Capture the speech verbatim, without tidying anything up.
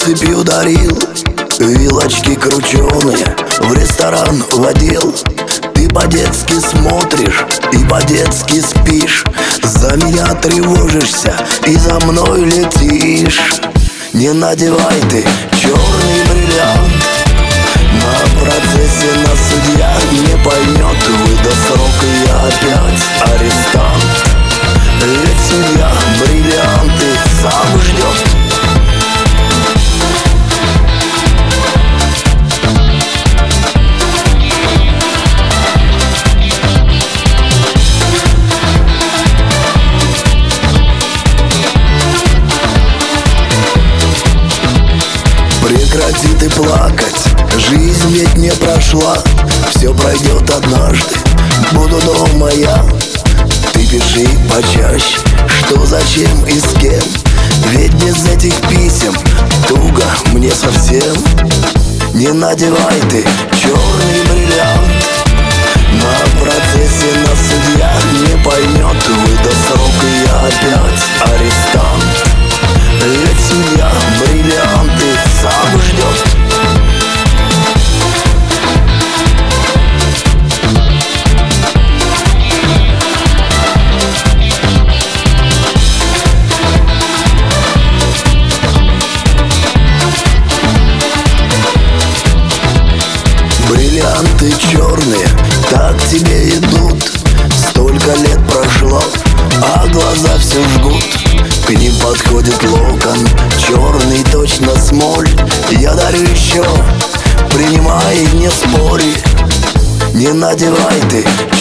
россыпью дарил, вилочки крученые в ресторан водил. Ты по-детски смотришь и по-детски спишь, за меня тревожишься и за мной летишь. Не надевай ты черный бриллиант, на процессе нас судья не поймет, выдаст срок и я опять арестант. Ведь судья бриллианты сам ждет. Прекрати ты плакать, жизнь ведь не прошла, все пройдет однажды, буду дома я. Ты пиши почаще, что, зачем и с кем, ведь без этих писем туго мне совсем. Не надевай ты черный бриллиант, на процессе нас судья не поймет, выдаст срок и я опять арестант. Ведь судья бриллианты сам ждет. Бриллианты черные так тебе идут, столько лет прошло, а глаза все жгут. К ним подходит локон, черный точно смоль. Я дарю еще, принимай, не спори. Не надевай ты